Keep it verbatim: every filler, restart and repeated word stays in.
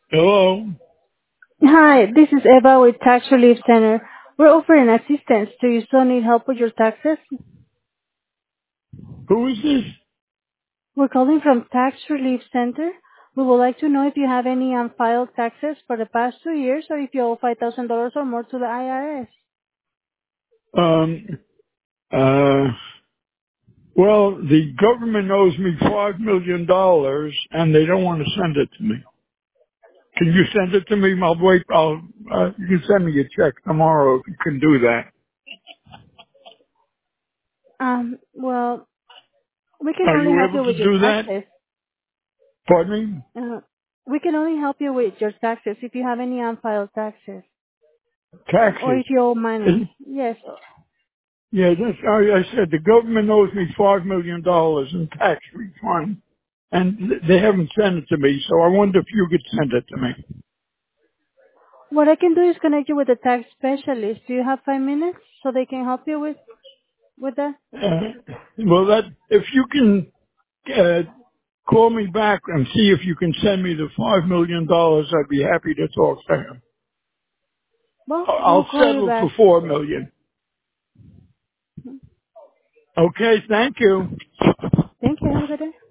Hello? Hi, this is Eva with Tax Relief Center. We're offering assistance. Do you still need help with your taxes? Who is this? We're calling from Tax Relief Center. We would like to know if you have any unfiled taxes for the past two years or if you owe five thousand dollars or more to the I R S. Um, uh, well, the government owes me five million dollars and they don't want to send it to me. Can you send it to me? I'll wait. I'll, uh, you can send me a check tomorrow if you can do that. Um, well, we can Are only you help able you with to your do that? taxes. Pardon me? Uh, we can only help you with your taxes if you have any unfiled taxes or Taxes. if you owe money. And, Yes. yeah, that's, I, I said the government owes me five million dollars in tax refund and th- they haven't sent it to me, so I wonder if you could send it to me. What I can do is connect you with a tax specialist. Do you have five minutes so they can help you with, with that? Uh, well, that if you can uh, call me back and see if you can send me the five million dollars, I'd be happy to talk to him. Well, I- we'll I'll call you settle back. for four million. Okay, thank you. Thank you. Have a good day.